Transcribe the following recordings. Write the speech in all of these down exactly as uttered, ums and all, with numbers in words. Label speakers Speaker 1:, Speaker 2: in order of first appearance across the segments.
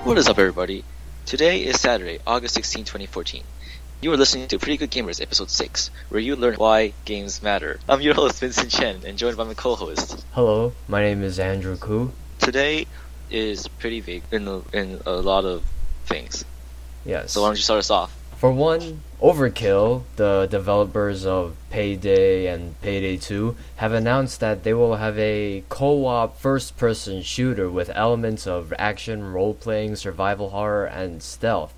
Speaker 1: What is up, everybody? Today is Saturday, August sixteenth, twenty fourteen. You are listening to Pretty Good Gamers, Episode six, where you learn why games matter. I'm your host, Vincent Chen, and joined by my co-host.
Speaker 2: Hello, my name is Andrew Koo.
Speaker 1: Today is pretty big in a, in a lot of things.
Speaker 2: Yes.
Speaker 1: So why don't you start us off?
Speaker 2: For one, Overkill, the developers of Payday and Payday two, have announced that they will have a co-op first-person shooter with elements of action, role-playing, survival horror, and stealth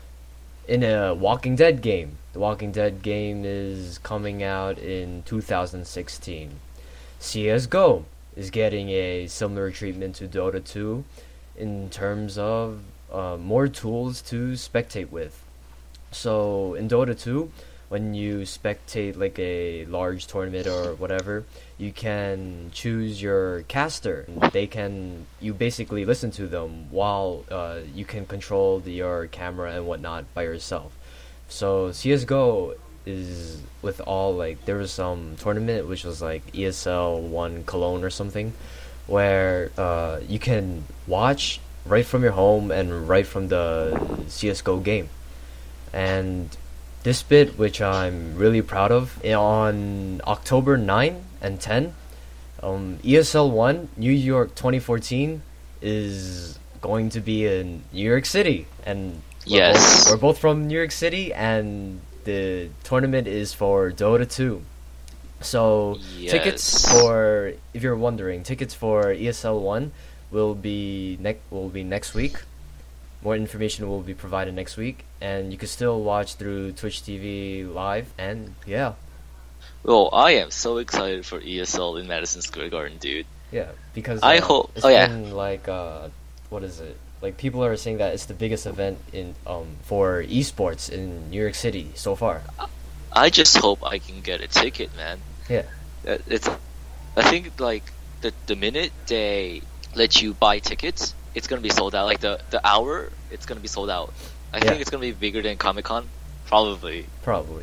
Speaker 2: in a Walking Dead game. The Walking Dead game is coming out in two thousand sixteen. C S G O is getting a similar treatment to Dota two in terms of uh, more tools to spectate with. So in Dota two, when you spectate like a large tournament or whatever, you can choose your caster. They can you basically listen to them while uh, you can control the, your camera and whatnot by yourself. So C S G O is with all like there was some tournament which was like E S L one Cologne or something, where uh, you can watch right from your home and right from the C S G O game. And this bit, which I'm really proud of, on October ninth and tenth, um, E S L one New York twenty fourteen is going to be in New York City. And we're
Speaker 1: Yes.
Speaker 2: both, we're both from New York City, and the tournament is for Dota two. So
Speaker 1: Yes.
Speaker 2: tickets for, if you're wondering, tickets for E S L one will be ne- will be next week. More information will be provided next week, and you can still watch through Twitch T V live. And yeah,
Speaker 1: Well, I am so excited for E S L in Madison Square Garden, dude.
Speaker 2: yeah, because
Speaker 1: I
Speaker 2: uh,
Speaker 1: hope-
Speaker 2: it's
Speaker 1: oh, yeah.
Speaker 2: been like uh, what is it? Like people are saying that it's the biggest event in um for esports in New York City so far.
Speaker 1: I just hope I can get a ticket, man.
Speaker 2: Yeah,
Speaker 1: Uh, It's, I think like the the minute they let you buy tickets, it's gonna be sold out. Like the, the hour, it's gonna be sold out. I
Speaker 2: Yeah.
Speaker 1: think it's gonna be bigger than Comic Con, probably.
Speaker 2: probably.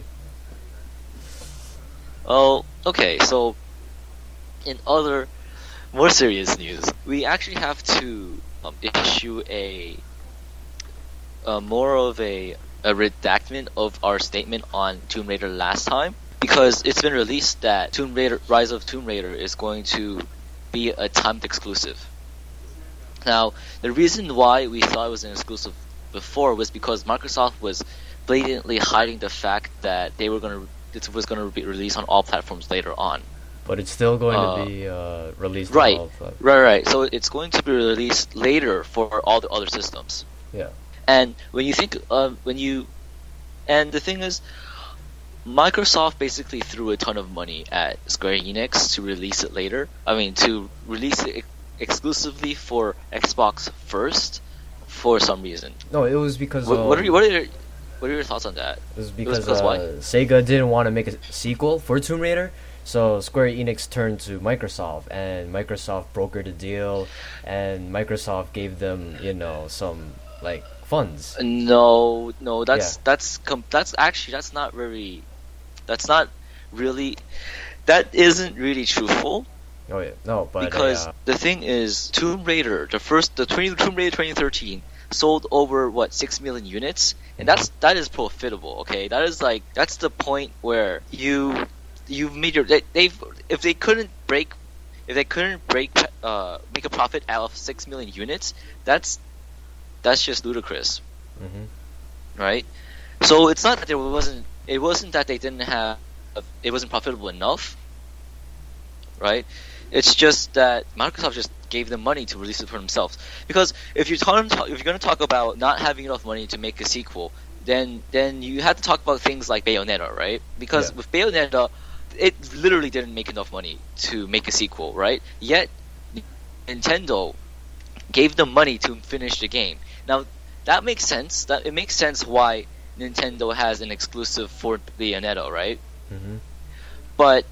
Speaker 1: Oh, okay. So, in other more serious news, we actually have to um, issue a, uh more of a a redactment of our statement on Tomb Raider last time, because it's been released that Tomb Raider Rise of Tomb Raider is going to be a timed exclusive. Now, the reason why we thought it was an exclusive before was because Microsoft was blatantly hiding the fact that they were going to it was going to be released on all platforms later on.
Speaker 2: But it's still going
Speaker 1: Uh,
Speaker 2: to be uh, released.
Speaker 1: right.
Speaker 2: on all of, uh,
Speaker 1: Right, right. So it's going to be released later for all the other systems.
Speaker 2: yeah,
Speaker 1: And when you think, uh, when you, and the thing is, Microsoft basically threw a ton of money at Square Enix to release it later. I mean, to release it ex- exclusively for Xbox first, for some reason.
Speaker 2: no, it was because
Speaker 1: What, what are
Speaker 2: um,
Speaker 1: your, what are your, what are your thoughts on that?
Speaker 2: It was because
Speaker 1: because
Speaker 2: uh,
Speaker 1: why?
Speaker 2: Sega didn't want to make a sequel for Tomb Raider, so Square Enix turned to Microsoft, and Microsoft brokered a deal, and Microsoft gave them, you know, some like funds.
Speaker 1: No, no, that's
Speaker 2: Yeah.
Speaker 1: that's com- that's actually that's not very, that's not really, that isn't really truthful.
Speaker 2: Oh yeah, no, but
Speaker 1: Because
Speaker 2: uh,
Speaker 1: the thing is, Tomb Raider, the first, the twenty, Tomb Raider twenty thirteen sold over what six million units, and that's that is profitable. Okay, that is like that's the point where you you've made your they, they've if they couldn't break if they couldn't break uh make a profit out of six million units, that's that's just ludicrous,
Speaker 2: mhm.
Speaker 1: right? So it's not that there wasn't it wasn't that they didn't have it wasn't profitable enough, right? It's just that Microsoft just gave them money to release it for themselves. Because if you're talking, if you're going to talk about not having enough money to make a sequel, then then you have to talk about things like Bayonetta, right? Because
Speaker 2: Yeah.
Speaker 1: with Bayonetta, it literally didn't make enough money to make a sequel, right? Yet Nintendo gave them money to finish the game. Now that makes sense. That it makes sense why Nintendo has an exclusive for Bayonetta, right?
Speaker 2: Mhm.
Speaker 1: But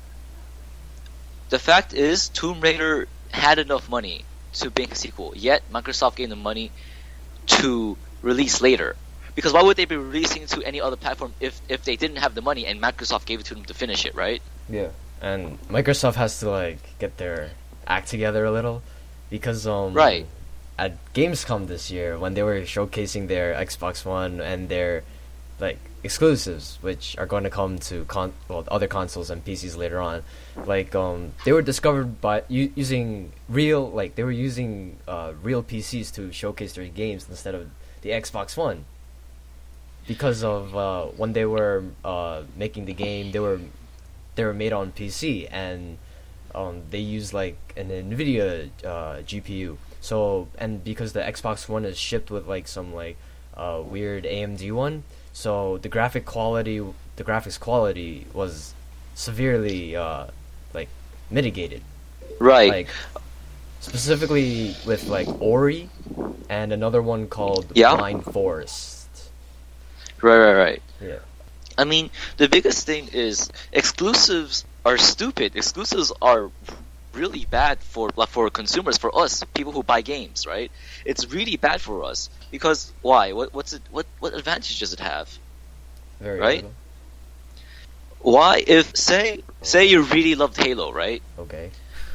Speaker 1: the fact is, Tomb Raider had enough money to make a sequel, yet Microsoft gave them money to release later. Because why would they be releasing to any other platform if, if they didn't have the money and Microsoft gave it to them to finish it, right?
Speaker 2: Yeah, and Microsoft has to like get their act together a little, because um
Speaker 1: Right.
Speaker 2: at Gamescom this year when they were showcasing their Xbox One and their like exclusives, which are going to come to con well other consoles and P Cs later on. Like um, they were discovered by u- using real like they were using uh, real P Cs to showcase their games instead of the Xbox One. Because of uh, when they were uh, making the game, they were they were made on P C and um, they used like an NVIDIA uh, G P U. So and because the Xbox One is shipped with like some like uh, weird A M D one, so the graphic quality, the graphics quality was severely uh, like mitigated.
Speaker 1: Right.
Speaker 2: Like specifically with like Ori and another one called
Speaker 1: Yeah.
Speaker 2: Blind Forest.
Speaker 1: Right, right, right.
Speaker 2: Yeah.
Speaker 1: I mean, the biggest thing is exclusives are stupid. Exclusives are really bad for like, for consumers, for us, people who buy games, right? It's really bad for us because why? What what's it? What what advantage does it have?
Speaker 2: Very
Speaker 1: Right?
Speaker 2: little.
Speaker 1: Why if say say you really loved Halo, right?
Speaker 2: Okay.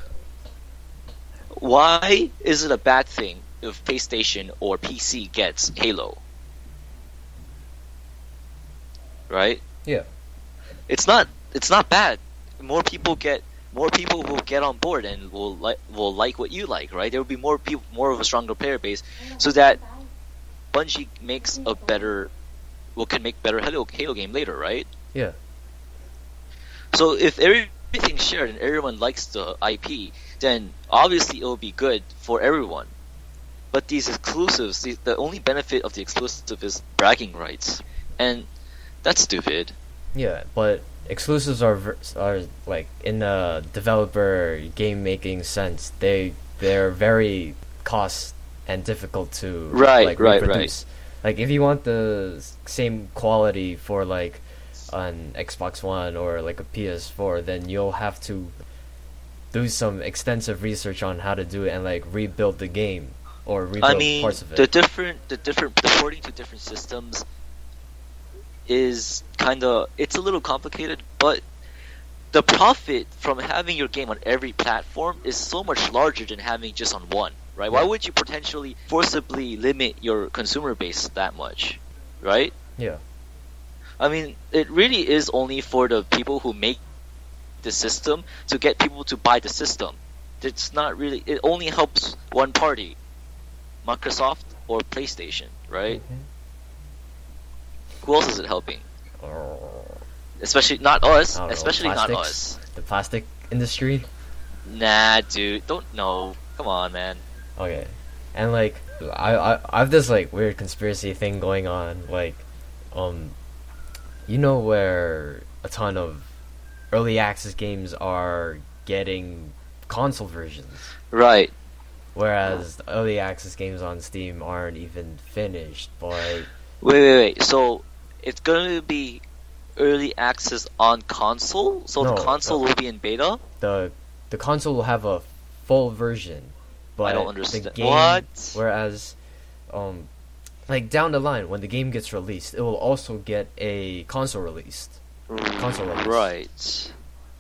Speaker 1: Why is it a bad thing if PlayStation or P C gets Halo? Right?
Speaker 2: Yeah.
Speaker 1: It's not it's not bad. More people get more people will get on board and will like will like what you like, right? There will be more people, more of a stronger player base, so that Bungie makes a better, well, can make better Halo, Halo game later, right?
Speaker 2: Yeah.
Speaker 1: So if everything's shared and everyone likes the I P, then obviously it will be good for everyone. But these exclusives, the, the only benefit of the exclusive is bragging rights, and that's stupid.
Speaker 2: Yeah, but exclusives are ver- are like in the developer game making sense. They they're very cost and difficult to
Speaker 1: Right,
Speaker 2: like
Speaker 1: right,
Speaker 2: reproduce. Like if you want the s- same quality for like an Xbox One or like a P S four, then you'll have to do some extensive research on how to do it and like rebuild the game or rebuild
Speaker 1: I mean,
Speaker 2: parts of it.
Speaker 1: the different, the different, the porting to different systems is kind of, it's a little complicated, but the profit from having your game on every platform is so much larger than having just on one, right? Why
Speaker 2: Yeah.
Speaker 1: would you potentially forcibly limit your consumer base that much, right?
Speaker 2: Yeah.
Speaker 1: I mean, it really is only for the people who make the system to get people to buy the system. It's not really, it only helps one party, Microsoft or PlayStation, right?
Speaker 2: Mhm.
Speaker 1: Who else is it helping?
Speaker 2: Or,
Speaker 1: Especially not us.
Speaker 2: I don't know,
Speaker 1: Especially not
Speaker 2: plastics?
Speaker 1: us.
Speaker 2: The plastic industry.
Speaker 1: Nah, dude. Don't know. Come on, man.
Speaker 2: Okay, and like I, I I have this like weird conspiracy thing going on. Like, um, you know where a ton of early access games are getting console versions,
Speaker 1: Right.
Speaker 2: whereas the early access games on Steam aren't even finished. But
Speaker 1: Wait, wait, wait. So it's going to be early access on console. So
Speaker 2: No,
Speaker 1: the console
Speaker 2: no.
Speaker 1: will be in beta.
Speaker 2: the the console will have a full version. But
Speaker 1: I don't
Speaker 2: the
Speaker 1: understand.
Speaker 2: game,
Speaker 1: What?
Speaker 2: Whereas, um, like down the line when the game gets released, it will also get a console released. Console release.
Speaker 1: Right.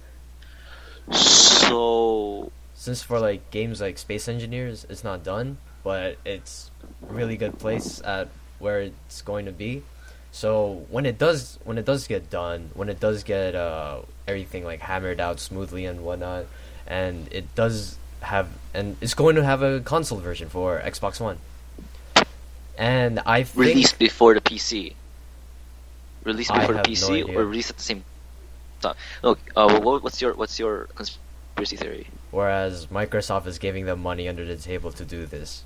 Speaker 1: So
Speaker 2: Since for like games like Space Engineers, it's not done, but it's a really good place at where it's going to be. So when it does, when it does get done, when it does get uh, everything like hammered out smoothly and whatnot, and it does have, and it's going to have a console version for Xbox One. And I think
Speaker 1: released before the P C. Released
Speaker 2: I
Speaker 1: before the
Speaker 2: have
Speaker 1: P C
Speaker 2: no idea.
Speaker 1: or released at the same time. Look, uh, what, what's your what's your conspiracy theory?
Speaker 2: whereas Microsoft is giving them money under the table to do this.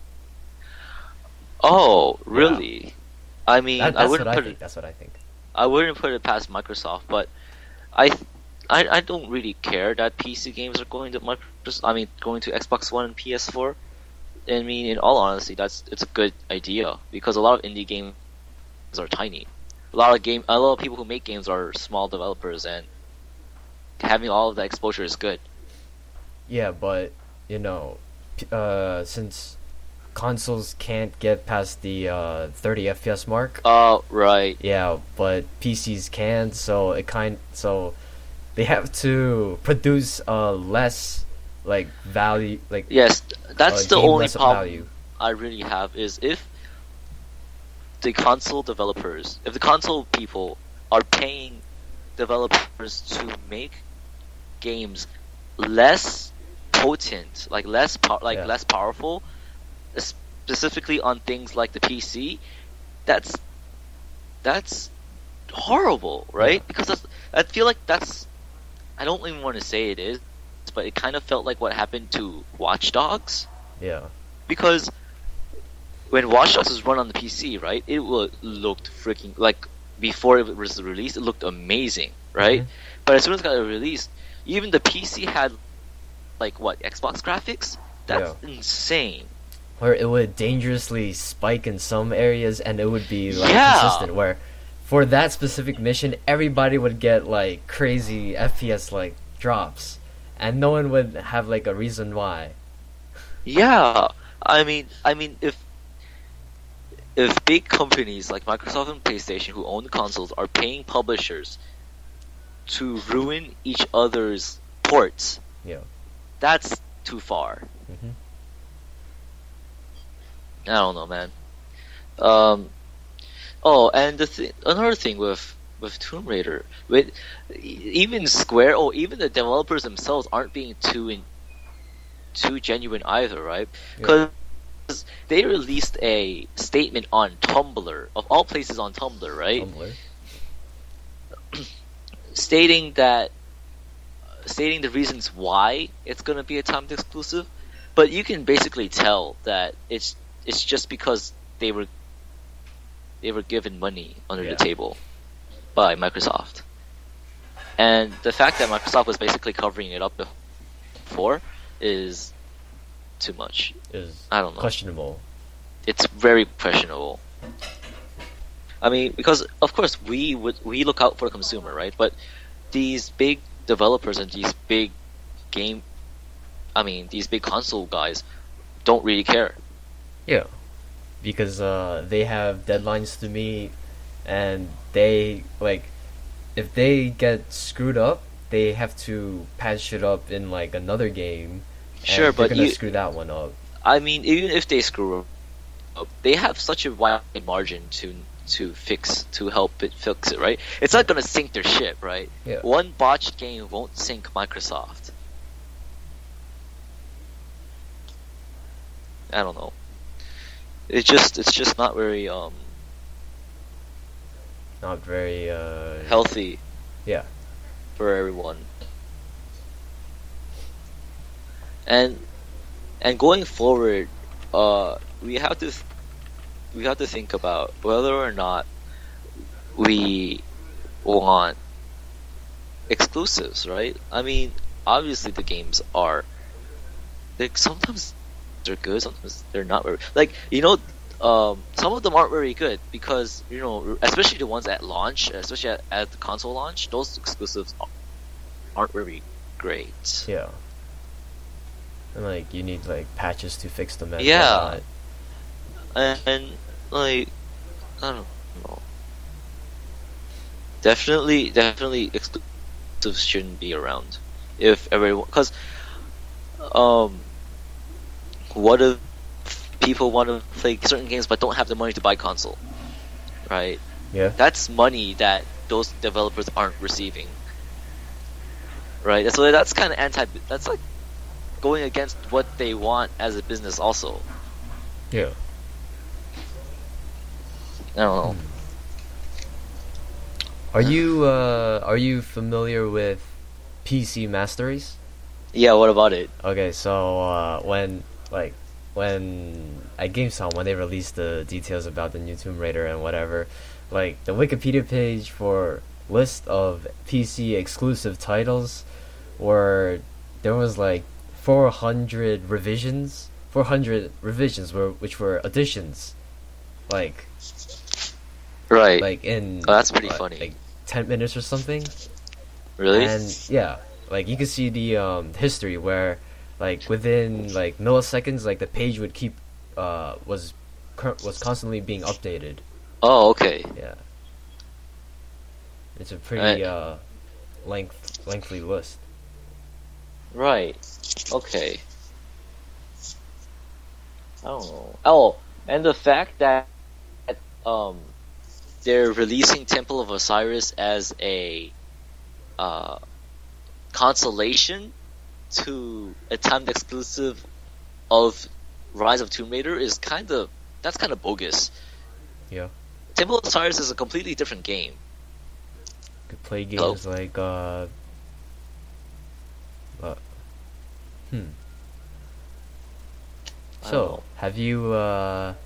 Speaker 1: Oh, really? I mean,
Speaker 2: That,
Speaker 1: I
Speaker 2: that's
Speaker 1: wouldn't
Speaker 2: what I
Speaker 1: put
Speaker 2: think.
Speaker 1: it.
Speaker 2: That's what I think.
Speaker 1: I wouldn't put it past Microsoft, but I, th- I, I don't really care that P C games are going to Microsoft. I mean, going to Xbox One and P S four. I mean, in all honesty, that's it's a good idea because a lot of indie games are tiny. A lot of game, a lot of people who make games are small developers, and having all of that exposure is good.
Speaker 2: Yeah, but you know, p- uh, since consoles can't get past the uh, thirty F P S mark,
Speaker 1: Oh, right.
Speaker 2: yeah, but P Cs can, so it kind so they have to produce uh less like value, like
Speaker 1: Yes, that's
Speaker 2: uh,
Speaker 1: the
Speaker 2: gain
Speaker 1: only
Speaker 2: less
Speaker 1: problem.
Speaker 2: value.
Speaker 1: I really have is if the console developers, if the console people are paying developers to make games less potent, like less pow- like
Speaker 2: Yeah.
Speaker 1: less powerful, specifically on things like the P C, that's that's horrible, right?
Speaker 2: Yeah.
Speaker 1: Because that's, I feel like that's, I don't even want to say it is, but it kind of felt like what happened to Watch Dogs,
Speaker 2: Yeah.
Speaker 1: because when Watch Dogs was run on the P C, right, it wa- looked freaking like before it was released, it looked amazing, right?
Speaker 2: Mhm.
Speaker 1: But as soon as it got released, even the P C had like what Xbox graphics. That's insane.
Speaker 2: Where it would dangerously spike in some areas, and it would be like
Speaker 1: Yeah.
Speaker 2: consistent. Where for that specific mission, everybody would get like crazy F P S like drops, and no one would have like a reason why.
Speaker 1: Yeah, I mean, I mean, if if big companies like Microsoft and PlayStation, who own the consoles, are paying publishers to ruin each other's ports,
Speaker 2: Yeah.
Speaker 1: that's too far.
Speaker 2: hmm
Speaker 1: I don't know, man. Um, oh, and the th- another thing with with Tomb Raider, with e- even Square, or even the developers themselves aren't being too in, too genuine either, right?
Speaker 2: Yeah.
Speaker 1: Because they released a statement on Tumblr, of all places on Tumblr, right?
Speaker 2: Tumblr.
Speaker 1: Stating that, stating the reasons why it's gonna be a timed exclusive, but you can basically tell that it's it's just because they were they were given money under
Speaker 2: Yeah.
Speaker 1: the table by Microsoft, and the fact that Microsoft was basically covering it up before is too much.
Speaker 2: Is
Speaker 1: I don't know.
Speaker 2: questionable.
Speaker 1: It's very questionable. I mean, because of course we would we look out for the consumer, right? But these big developers and these big game, I mean, these big console guys don't really care.
Speaker 2: Yeah, because uh, they have deadlines to meet, and they like if they get screwed up, they have to patch it up in like another game. And
Speaker 1: Sure,
Speaker 2: they're
Speaker 1: but
Speaker 2: gonna
Speaker 1: you,
Speaker 2: screw that one up.
Speaker 1: I mean, even if they screw up, they have such a wide margin to to fix to help it fix it, right? It's not gonna sink their ship, right?
Speaker 2: Yeah.
Speaker 1: One botched game won't sink Microsoft. I don't know. It's just it's just not very um
Speaker 2: Not very uh.
Speaker 1: healthy
Speaker 2: Yeah.
Speaker 1: for everyone. And and going forward, uh, we have to th- we have to think about whether or not we want exclusives, right? I mean, obviously the games are, they sometimes they're good, sometimes they're not very, like, you know, um, some of them aren't very good because, you know, especially the ones at launch, especially at, at the console launch, those exclusives aren't very great.
Speaker 2: Yeah. And like you need like patches to fix them and
Speaker 1: Yeah.
Speaker 2: whatnot.
Speaker 1: And, and like, I don't know. Definitely, definitely, exclusives shouldn't be around. If everyone, because, um, what if people want to play certain games but don't have the money to buy console, right?
Speaker 2: Yeah.
Speaker 1: That's money that those developers aren't receiving, right? So that's kind of anti. That's like going against what they want as a business, also.
Speaker 2: Yeah.
Speaker 1: I don't know.
Speaker 2: Are you uh are you familiar with P C Master Race?
Speaker 1: Yeah, what about it?
Speaker 2: Okay, so uh when like when at GameStop when they released the details about the new Tomb Raider and whatever, like the Wikipedia page for list of P C exclusive titles were there was like four hundred revisions, four hundred revisions were which were additions, like
Speaker 1: Right.
Speaker 2: like in
Speaker 1: Oh, that's pretty
Speaker 2: what,
Speaker 1: funny.
Speaker 2: like ten minutes or something.
Speaker 1: Really?
Speaker 2: And yeah, like you can see the um, history where, like within like milliseconds, like the page would keep uh was cur- was constantly being updated.
Speaker 1: Oh, okay.
Speaker 2: Yeah, it's a pretty
Speaker 1: Right.
Speaker 2: uh length lengthy list.
Speaker 1: Right. Okay. I don't know. Oh, and the fact that um they're releasing Temple of Osiris as a uh consolation to a timed exclusive of Rise of Tomb Raider is kind of that's kind of bogus.
Speaker 2: Yeah.
Speaker 1: Temple of Osiris is a completely different game.
Speaker 2: You could play games
Speaker 1: Hello?
Speaker 2: like uh. Uh. Hmm.
Speaker 1: I don't
Speaker 2: So,
Speaker 1: know.
Speaker 2: have you uh.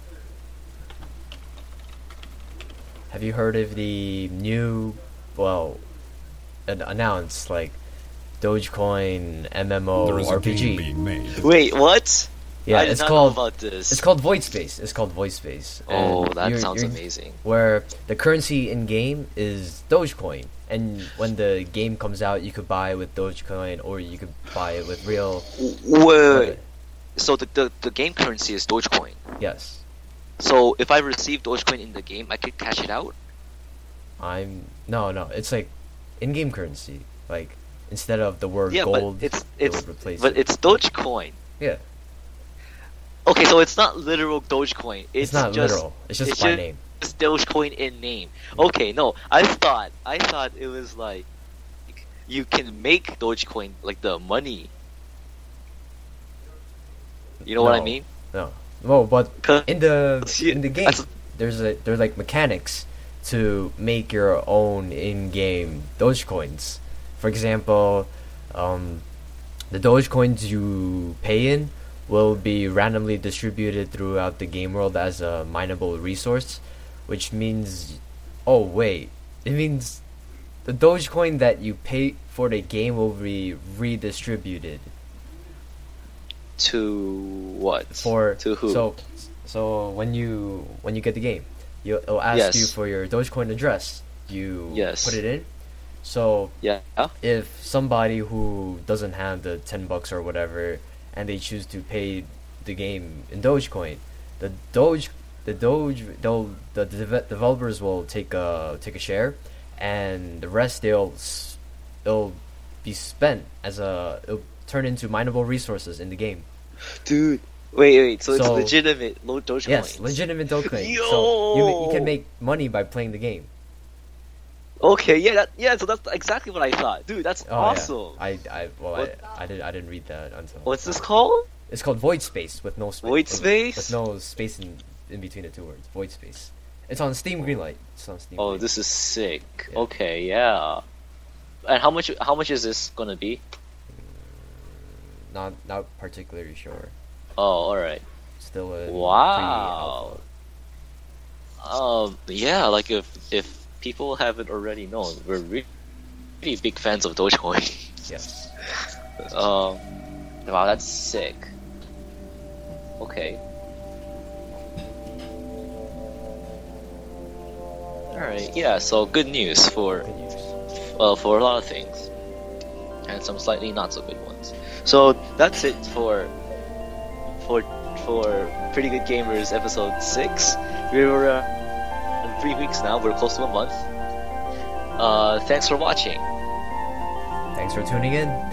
Speaker 2: Have you heard of the new, well, an announced like Dogecoin
Speaker 3: There
Speaker 2: MMO
Speaker 3: is a game
Speaker 2: RPG?
Speaker 3: being made.
Speaker 1: Wait, what?
Speaker 2: Yeah,
Speaker 1: I did
Speaker 2: it's
Speaker 1: not
Speaker 2: called
Speaker 1: know about this.
Speaker 2: it's called Void Space. It's called Void Space.
Speaker 1: Oh,
Speaker 2: And
Speaker 1: that
Speaker 2: you're-
Speaker 1: sounds
Speaker 2: you're-
Speaker 1: amazing.
Speaker 2: Where the currency in game is Dogecoin, and when the game comes out, you could buy it with Dogecoin, or you could buy it with real.
Speaker 1: Wait, wait, wait. So the, the the game currency is Dogecoin.
Speaker 2: Yes,
Speaker 1: So if I receive Dogecoin in the game, I could cash it out.
Speaker 2: I'm no, no. It's like in-game currency. Like instead of the word
Speaker 1: Yeah,
Speaker 2: gold,
Speaker 1: but it's
Speaker 2: they
Speaker 1: it's
Speaker 2: would replace
Speaker 1: but
Speaker 2: it.
Speaker 1: it's Dogecoin.
Speaker 2: Yeah,
Speaker 1: Okay, so it's not literal Dogecoin. It's,
Speaker 2: it's, not
Speaker 1: just,
Speaker 2: literal. It's just
Speaker 1: it's
Speaker 2: by
Speaker 1: just-
Speaker 2: name.
Speaker 1: It's Dogecoin in name. Okay, no, I thought I thought it was like you can make Dogecoin like the money. You know what I
Speaker 2: No.
Speaker 1: mean?
Speaker 2: No, well, but
Speaker 1: 'Cause
Speaker 2: in the
Speaker 1: you-
Speaker 2: in the game,
Speaker 1: that's-
Speaker 2: there's a there's like mechanics to make your own in-game Dogecoins. For example, um, the Dogecoins you pay in will be randomly distributed throughout the game world as a mineable resource, which means, oh wait, it means the Dogecoin that you pay for the game will be redistributed
Speaker 1: to what?
Speaker 2: for
Speaker 1: to who?
Speaker 2: So, so when you when you get the game, you it'll ask
Speaker 1: Yes.
Speaker 2: you for your Dogecoin address. You
Speaker 1: Yes.
Speaker 2: put it in. So
Speaker 1: yeah.
Speaker 2: if somebody who doesn't have the ten bucks or whatever, and they choose to pay the game in Dogecoin, the Doge, the Doge, they'll the deve- developers will take a take a share, and the rest they'll s- it'll be spent as a it'll turn into mineable resources in the game.
Speaker 1: Dude, wait, wait. So, it's
Speaker 2: So-
Speaker 1: legitimate lo- Dogecoin.
Speaker 2: Yes, legitimate Dogecoin. So you, ma- you
Speaker 1: Yo!
Speaker 2: can make money by playing the game.
Speaker 1: Okay, yeah, that, yeah. So that's exactly what I thought, dude. That's
Speaker 2: Oh,
Speaker 1: awesome.
Speaker 2: Yeah. I, I, well,
Speaker 1: What-
Speaker 2: I, I didn't, I didn't read that until.
Speaker 1: What's this called?
Speaker 2: It's called Void Space with no space.
Speaker 1: Void
Speaker 2: with-
Speaker 1: Space?
Speaker 2: with no space in, in between the two words. Void Space. It's on Steam Greenlight. It's on Steam.
Speaker 1: Oh,
Speaker 2: Greenlight.
Speaker 1: this is sick.
Speaker 2: Yeah.
Speaker 1: Okay, yeah. And how much? How much is this gonna be?
Speaker 2: Not, not particularly sure.
Speaker 1: Oh, all right.
Speaker 2: Still a
Speaker 1: Wow. Um, yeah. Like if if people haven't already known, we're re- really big fans of Dogecoin.
Speaker 2: Yes.
Speaker 1: um, wow, that's sick. Okay. Alright, yeah, so good news for,
Speaker 2: Good news.
Speaker 1: well, for a lot of things. And some slightly not so good ones. So that's it for, for, for Pretty Good Gamers episode six. We were, uh, in three weeks now, we're close to a month. Uh, thanks for watching.
Speaker 2: Thanks for tuning in.